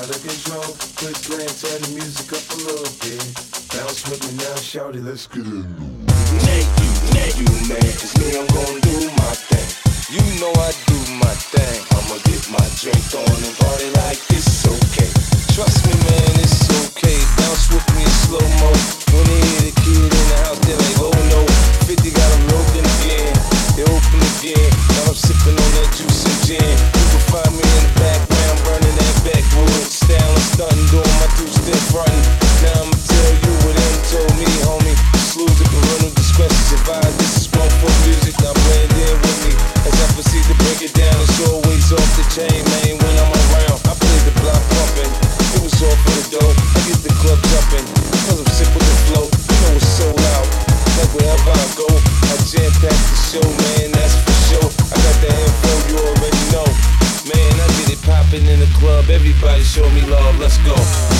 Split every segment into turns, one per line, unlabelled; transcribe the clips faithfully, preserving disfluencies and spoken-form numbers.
out of control. Quit playing, turn the music up a little bit. Bounce with me now, shout it, let's get in.
Nay, you, nay, you, man, it's me, I'm gonna do my thing. You know I do my thing. I'ma get my drink on and party like it's okay. Trust me, man, it's okay. Bounce with me in slow-mo. When they hear the kid in the house, they're like, oh no. fifty got them broken again. They open again. Now I'm sipping on that juice and gin. You can find me in the background, burning that backwood. Style and stunting, doing my two-step frontin'. Now I'ma tell you what them told me, homie. Just lose the parental discretion. Advise this is one for music. Now blend in with me as I proceed to break it down. It's always off the chain, man. When I'm around, I play the block pumping. It was all for the dough. I get the club jumping, cause I'm sick with the flow. You know it's sold out. Like wherever I go, I jam pack the show, man. That's for sure. I got the info, you already know. Man, I get it popping in the club. Everybody show me love. Let's go.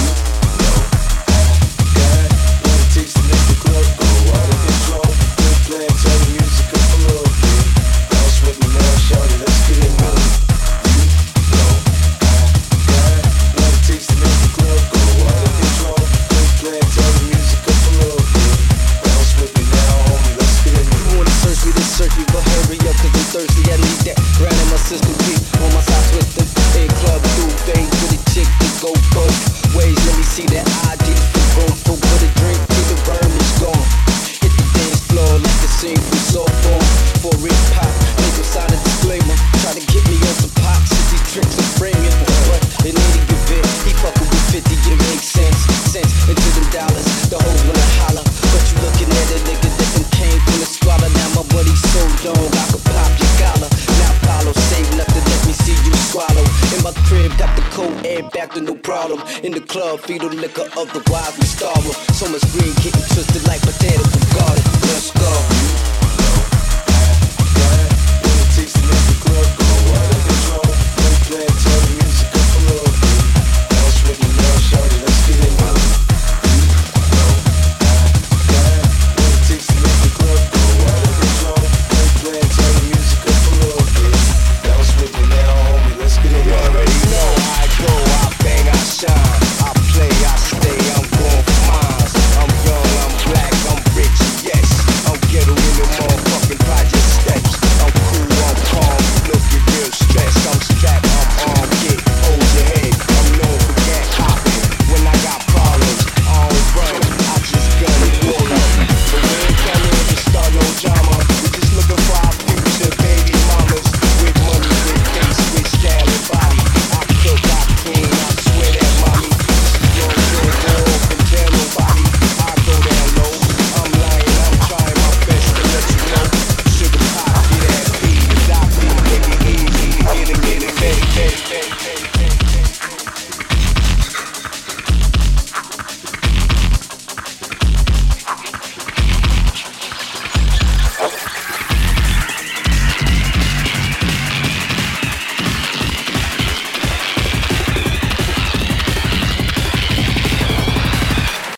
Takes to make the club go out of control. Quit playing, turn the music up a little bit. Bounce with me now, shout it, let's get in with it. You know I got what it takes to make the club go out of control. Quit playing, turn the music up a little bit. Bounce with me now, homie, let's get in with it.
You wanna search me, then search me, but hurry up, cause I'm thirsty. I need that ground in my system, beat on my side twisting. In club, do fade with a chick to go both ways. Let me see that I D for room for with a drink. The burn is gone. Hit the dance floor like the scene from so far. For it pop, make a sign a disclaimer. Try to get me on some pop, shit these tricks are bringing. But they need to give it. He fuckin' with fifty, it makes sense. Sense into them dollars, the hoes wanna holler. But you looking at a nigga that done came from the squalor. Now my buddy's so long, I could pop your collar. Now follow, save nothing, let me see you swallow. In my crib, got the cold air back to no problem. In the club, feed the liquor, otherwise we starve 'em. So much green, getting twisted like potato from garden. Let's go.